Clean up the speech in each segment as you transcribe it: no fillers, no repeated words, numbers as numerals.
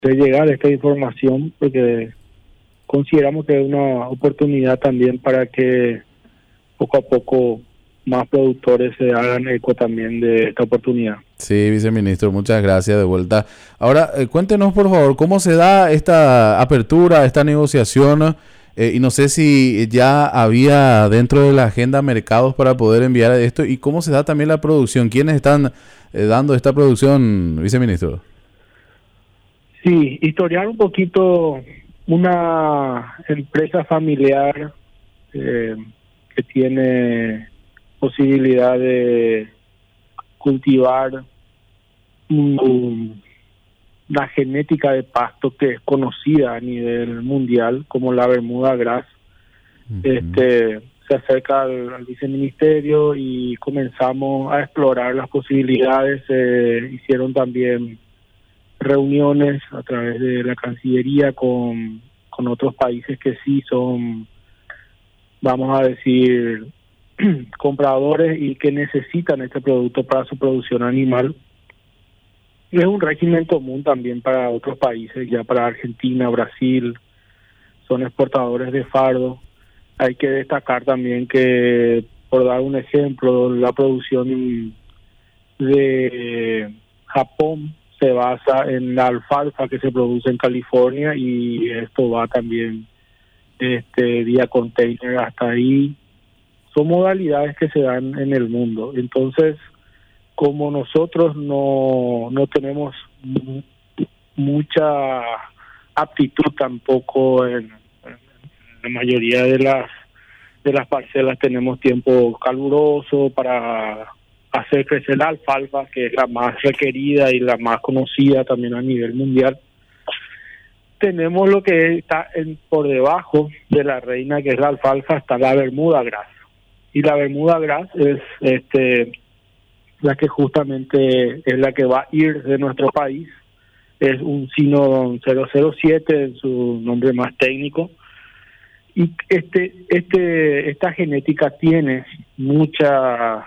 de llegar esta información, porque consideramos que es una oportunidad también para que poco a poco más productores se hagan eco también de esta oportunidad. Sí, viceministro, muchas gracias de vuelta. Ahora, cuéntenos por favor, ¿cómo se da esta apertura, esta negociación? Y no sé si ya había dentro de la agenda mercados para poder enviar esto, y cómo se da también la producción. ¿Quiénes están dando esta producción, viceministro? Sí, historiar un poquito, una empresa familiar que tiene posibilidad de cultivar una genética de pasto que es conocida a nivel mundial como la Bermuda Grass. Se acerca al viceministerio y comenzamos a explorar las posibilidades. Hicieron también reuniones a través de la Cancillería con otros países que sí son, vamos a decir, compradores y que necesitan este producto para su producción animal. Es un régimen común también para otros países, ya para Argentina, Brasil, son exportadores de fardo. Hay que destacar también que, por dar un ejemplo, la producción de Japón se basa en la alfalfa que se produce en California, y esto va también vía container hasta ahí. Son modalidades que se dan en el mundo. Entonces, como nosotros no tenemos mucha aptitud tampoco en la mayoría de las parcelas, tenemos tiempo caluroso para hacer crecer la alfalfa, que es la más requerida y la más conocida también a nivel mundial. Tenemos lo que está por debajo de la reina, que es la alfalfa, está la Bermuda Grass. Y la Bermuda Grass es la que justamente es la que va a ir de nuestro país. Es un Sino 007 en su nombre más técnico. Y esta genética tiene mucha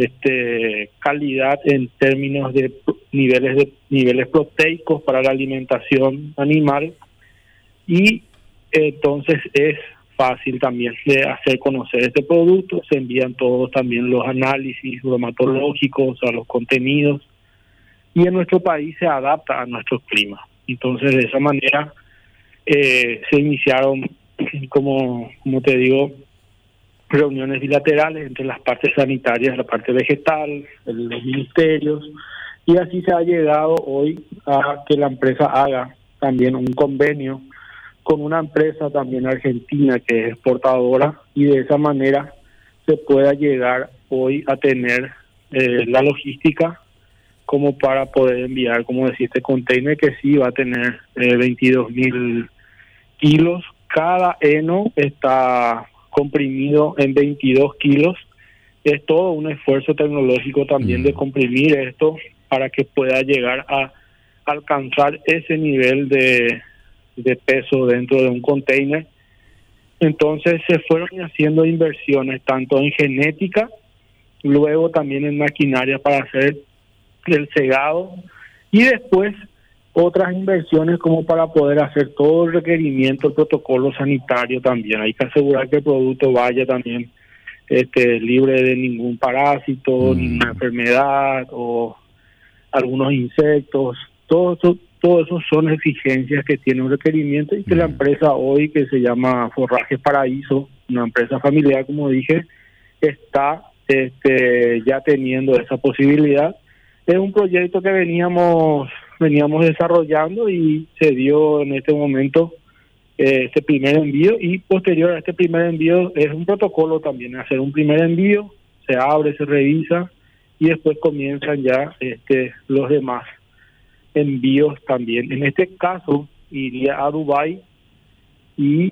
calidad en términos de niveles proteicos para la alimentación animal, y entonces es fácil también de hacer conocer este producto. Se envían todos también los análisis bromatológicos a los contenidos, y en nuestro país se adapta a nuestro clima. Entonces, de esa manera se iniciaron, como te digo, reuniones bilaterales entre las partes sanitarias, la parte vegetal, los ministerios, y así se ha llegado hoy a que la empresa haga también un convenio con una empresa también argentina que es exportadora, y de esa manera se pueda llegar hoy a tener la logística como para poder enviar, como decía, este container que sí va a tener 22.000 kilos. Cada heno está comprimido en 22 kilos. Es todo un esfuerzo tecnológico también de comprimir esto para que pueda llegar a alcanzar ese nivel de peso dentro de un container. Entonces se fueron haciendo inversiones tanto en genética, luego también en maquinaria para hacer el segado, y después otras inversiones como para poder hacer todo el requerimiento, el protocolo sanitario también. Hay que asegurar que el producto vaya también libre de ningún parásito, ninguna enfermedad o algunos insectos. Todo eso son exigencias que tiene un requerimiento, y que la empresa hoy, que se llama Forrajes Paraíso, una empresa familiar, como dije, está ya teniendo esa posibilidad. Es un proyecto que veníamos desarrollando, y se dio en este momento este primer envío, y posterior a este primer envío es un protocolo también, hacer un primer envío, se abre, se revisa, y después comienzan ya los demás envíos también. En este caso iría a Dubái, y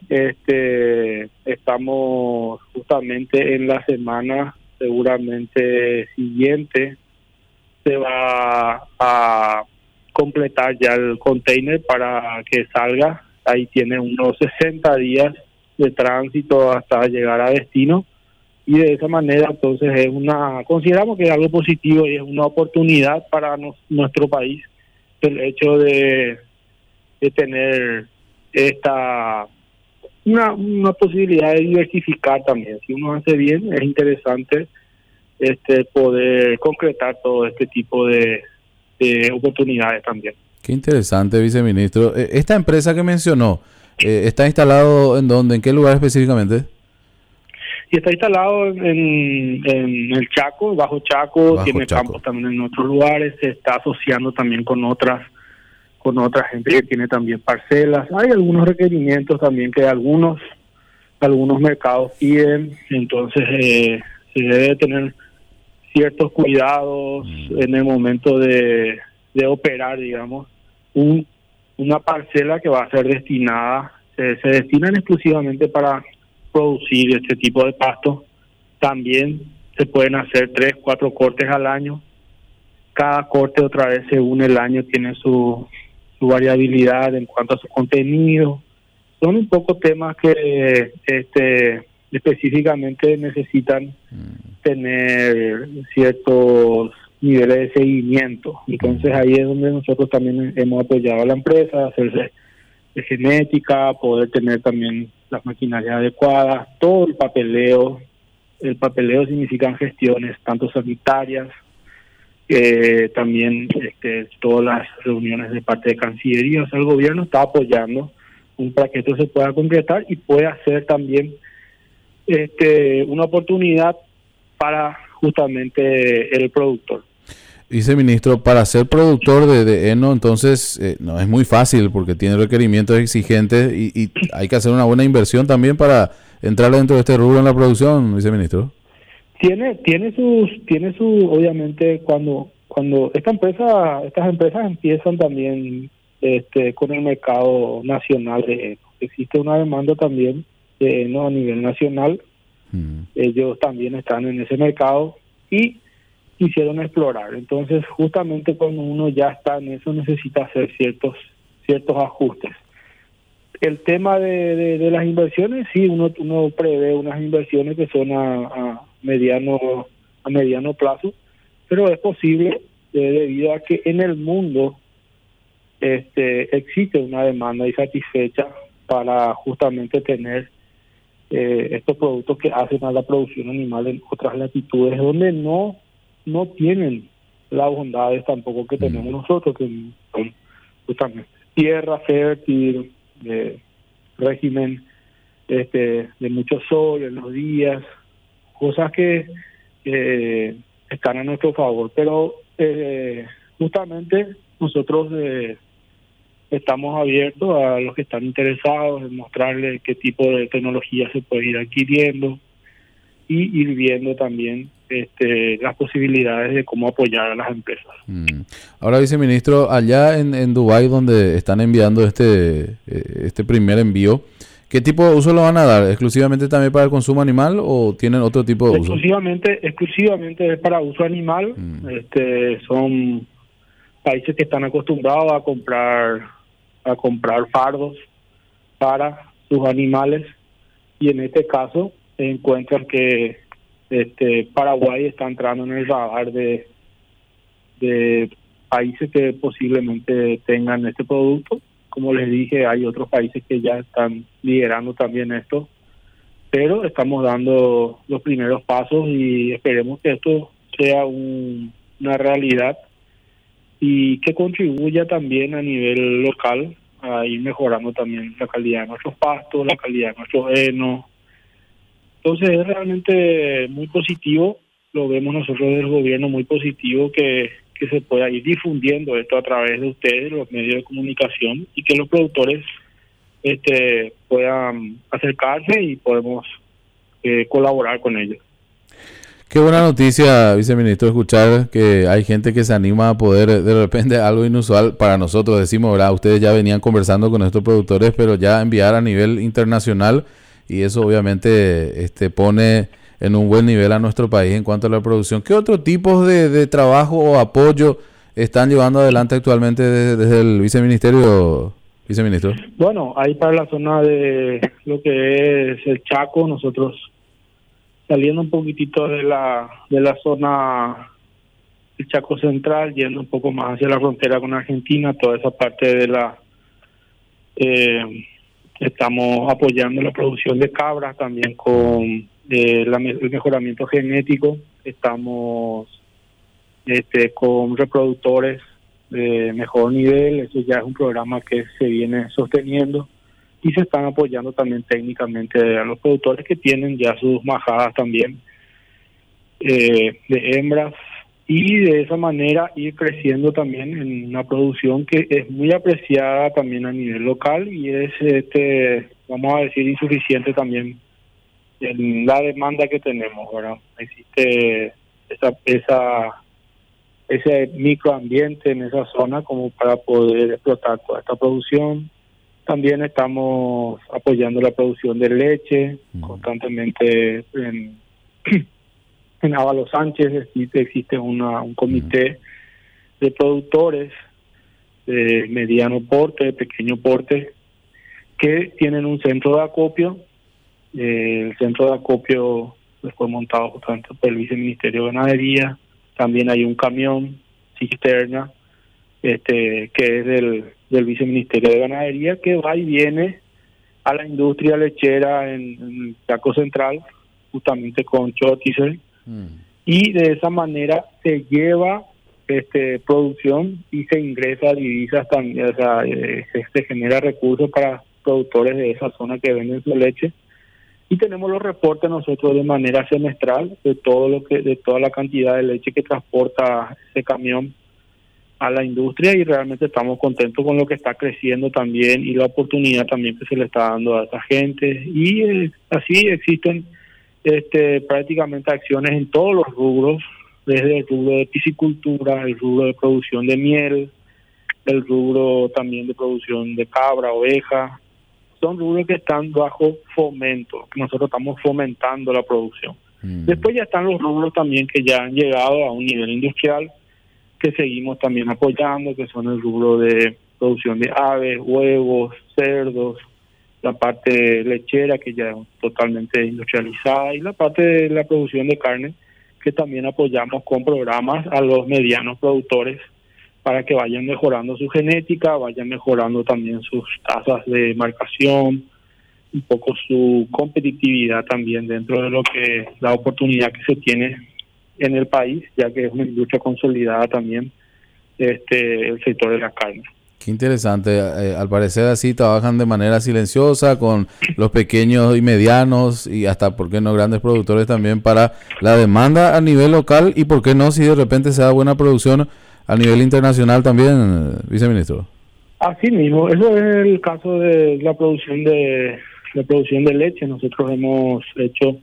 estamos justamente en la semana seguramente siguiente se va a completar ya el container para que salga. Ahí tiene unos 60 días de tránsito hasta llegar a destino, y de esa manera entonces consideramos que es algo positivo y es una oportunidad para nuestro país el hecho de de tener una posibilidad de diversificar también. Si uno hace bien, es interesante poder concretar todo este tipo de oportunidades también. Qué interesante, viceministro. Esta empresa que mencionó, ¿está instalado en dónde? ¿En qué lugar específicamente? Y está instalado en el Chaco, Bajo Chaco, tiene campos también en otros lugares, se está asociando también con otra gente que tiene también parcelas. Hay algunos requerimientos también que algunos mercados piden, entonces se debe tener ciertos cuidados en el momento de operar, digamos. Una parcela que va a ser destinada, se destinan exclusivamente para producir este tipo de pasto. También se pueden hacer 3, 4 cortes al año. Cada corte otra vez según el año tiene su variabilidad en cuanto a su contenido. Son un poco temas que específicamente necesitan tener ciertos niveles de seguimiento. Entonces ahí es donde nosotros también hemos apoyado a la empresa, hacerse de genética, poder tener también las maquinarias adecuadas, todo el papeleo. El papeleo significan gestiones tanto sanitarias, también todas las reuniones de parte de Cancillería. O sea, el gobierno está apoyando para que esto se pueda concretar y pueda ser también una oportunidad para justamente el productor. Viceministro, para ser productor de heno, entonces no es muy fácil porque tiene requerimientos exigentes y hay que hacer una buena inversión también para entrar dentro de este rubro en la producción, viceministro. Tiene su obviamente cuando estas empresas empiezan también con el mercado nacional de heno. Existe una demanda también de heno a nivel nacional. Ellos también están en ese mercado y quisieron explorar. Entonces, justamente cuando uno ya está en eso, necesita hacer ciertos ajustes. El tema de las inversiones, sí, uno prevé unas inversiones que son a mediano plazo, pero es posible debido a que en el mundo existe una demanda insatisfecha para justamente tener estos productos que hacen a la producción animal en otras latitudes donde no tienen las bondades tampoco que tenemos nosotros, que son justamente tierra fértil, régimen de mucho sol en los días, cosas que están a nuestro favor. Pero justamente nosotros estamos abiertos a los que están interesados en mostrarles qué tipo de tecnología se puede ir adquiriendo y ir viendo también las posibilidades de cómo apoyar a las empresas. Ahora, viceministro, allá en Dubái, donde están enviando este primer envío, ¿qué tipo de uso lo van a dar? ¿Exclusivamente también para el consumo animal o tienen otro tipo de uso? Exclusivamente es para uso animal. Son países que están acostumbrados a comprar fardos para sus animales y en este caso encuentran que Paraguay está entrando en el radar de países que posiblemente tengan este producto. Como les dije, hay otros países que ya están liderando también esto, pero estamos dando los primeros pasos y esperemos que esto sea una realidad y que contribuya también a nivel local a ir mejorando también la calidad de nuestros pastos, la calidad de nuestros henos. Entonces es realmente muy positivo, lo vemos nosotros del gobierno muy positivo que se pueda ir difundiendo esto a través de ustedes, los medios de comunicación, y que los productores puedan acercarse y podemos colaborar con ellos. Qué buena noticia, viceministro, escuchar que hay gente que se anima a poder, de repente, algo inusual para nosotros, decimos, ¿verdad? Ustedes ya venían conversando con estos productores, pero ya enviar a nivel internacional, y eso obviamente pone en un buen nivel a nuestro país en cuanto a la producción. ¿Qué otros tipos de trabajo o apoyo están llevando adelante actualmente desde el viceministerio, viceministro? Bueno, ahí para la zona de lo que es el Chaco, nosotros saliendo un poquitito de la zona del Chaco Central, yendo un poco más hacia la frontera con Argentina, toda esa parte de Estamos apoyando la producción de cabras también con el mejoramiento genético. Estamos con reproductores de mejor nivel. Eso ya es un programa que se viene sosteniendo, y se están apoyando también técnicamente a los productores que tienen ya sus majadas también de hembras, y de esa manera ir creciendo también en una producción que es muy apreciada también a nivel local, y es vamos a decir, insuficiente también en la demanda que tenemos, ¿verdad? Existe ese microambiente en esa zona como para poder explotar toda esta producción. También estamos apoyando la producción de leche constantemente en Ábalos Sánchez. Existe un comité de productores de mediano porte, de pequeño porte, que tienen un centro de acopio. El centro de acopio fue montado justamente por el Viceministerio de Ganadería. También hay un camión cisterna que es del Viceministerio de Ganadería, que va y viene a la industria lechera en Chaco Central, justamente con Chotizer, y de esa manera se lleva producción y se ingresa divisas también, o sea, se genera recursos para productores de esa zona que venden su leche. Y tenemos los reportes nosotros de manera semestral de toda la cantidad de leche que transporta ese camión a la industria, y realmente estamos contentos con lo que está creciendo también, y la oportunidad también que se le está dando a esa gente. Y así existen prácticamente acciones en todos los rubros, desde el rubro de piscicultura, el rubro de producción de miel, el rubro también de producción de cabra, oveja. Son rubros que están bajo fomento, que nosotros estamos fomentando la producción. Después ya están los rubros también que ya han llegado a un nivel industrial, que seguimos también apoyando, que son el rubro de producción de aves, huevos, cerdos, la parte lechera, que ya es totalmente industrializada, y la parte de la producción de carne, que también apoyamos con programas a los medianos productores para que vayan mejorando su genética, vayan mejorando también sus tasas de marcación, un poco su competitividad también dentro de lo que la oportunidad que se tiene en el país, ya que es una industria consolidada también el sector de la carne. Qué interesante. Al parecer así trabajan de manera silenciosa con los pequeños y medianos, y hasta, ¿por qué no, grandes productores también, para la demanda a nivel local? Y ¿por qué no, si de repente se da buena producción a nivel internacional también, viceministro? Así mismo, eso es el caso de la producción de leche. Nosotros hemos hecho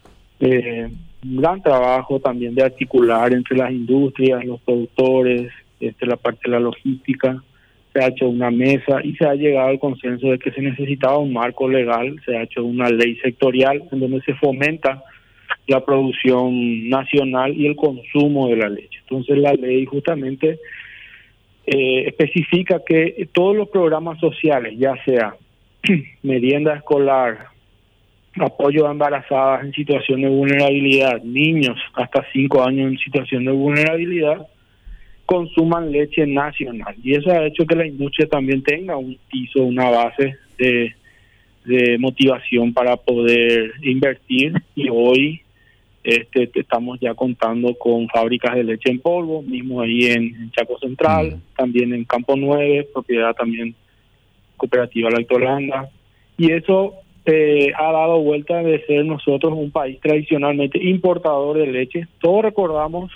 un gran trabajo también de articular entre las industrias, los productores, la parte de la logística. Se ha hecho una mesa y se ha llegado al consenso de que se necesitaba un marco legal. Se ha hecho una ley sectorial en donde se fomenta la producción nacional y el consumo de la leche. Entonces la ley justamente especifica que todos los programas sociales, ya sea merienda escolar, apoyo a embarazadas en situación de vulnerabilidad, niños hasta 5 años en situación de vulnerabilidad, consuman leche nacional. Y eso ha hecho que la industria también tenga un piso, una base de motivación para poder invertir, y hoy estamos ya contando con fábricas de leche en polvo, mismo ahí en Chaco Central, también en Campo 9, propiedad también cooperativa Lactolanda, y eso ha dado vuelta de ser nosotros un país tradicionalmente importador de leche. Todos recordamos,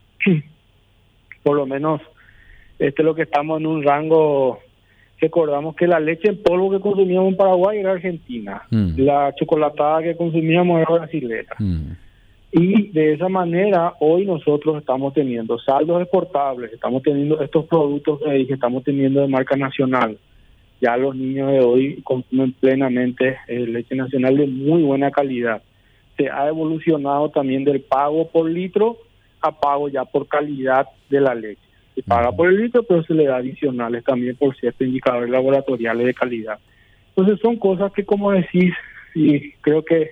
por lo menos lo que estamos en un rango, recordamos que la leche en polvo que consumíamos en Paraguay era argentina, la chocolatada que consumíamos era brasilera. Y de esa manera hoy nosotros estamos teniendo saldos exportables, estamos teniendo estos productos que estamos teniendo de marca nacional. Ya los niños de hoy consumen plenamente leche nacional de muy buena calidad. Se ha evolucionado también del pago por litro a pago ya por calidad de la leche. Se paga por el litro, pero se le da adicionales también por ciertos indicadores laboratoriales de calidad. Entonces son cosas que, como decís, y creo que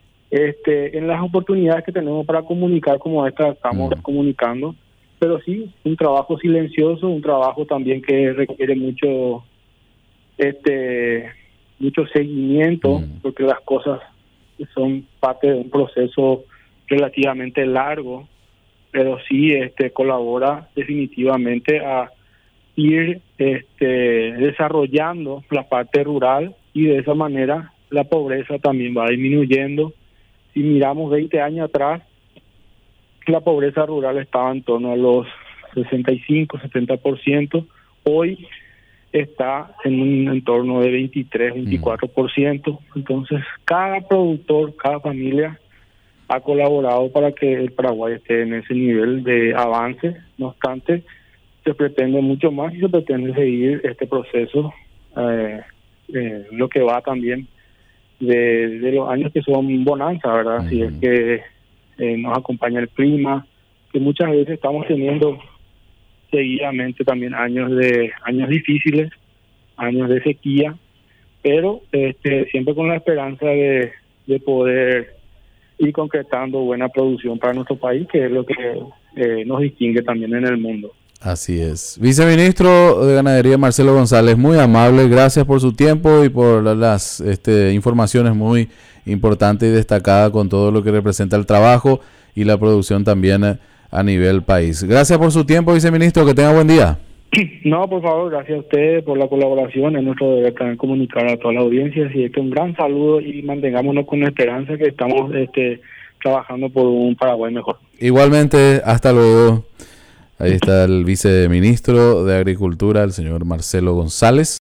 en las oportunidades que tenemos para comunicar como esta, estamos comunicando, pero sí, un trabajo silencioso, un trabajo también que requiere mucho mucho seguimiento, porque las cosas son parte de un proceso relativamente largo, pero sí colabora definitivamente a ir desarrollando la parte rural, y de esa manera la pobreza también va disminuyendo. Si miramos 20 años atrás, la pobreza rural estaba en torno a los 65-70%, hoy está en un entorno de 23-24%. Entonces, cada productor, cada familia ha colaborado para que el Paraguay esté en ese nivel de avance. No obstante, se pretende mucho más y se pretende seguir este proceso, lo que va también de los años que son bonanza, ¿verdad? Si es que nos acompaña el clima, que muchas veces estamos teniendo seguidamente también años difíciles, años de sequía, pero siempre con la esperanza de poder ir concretando buena producción para nuestro país, que es lo que nos distingue también en el mundo. Así es. Viceministro de Ganadería Marcelo González, muy amable, gracias por su tiempo y por las informaciones muy importantes y destacadas con todo lo que representa el trabajo y la producción también a nivel país. Gracias por su tiempo, viceministro, que tenga buen día. No, por favor, gracias a ustedes por la colaboración. Es nuestro deber también comunicar a toda la audiencia. Así que un gran saludo y mantengámonos con la esperanza que estamos trabajando por un Paraguay mejor. Igualmente, hasta luego. Ahí está el viceministro de Agricultura, el señor Marcelo González.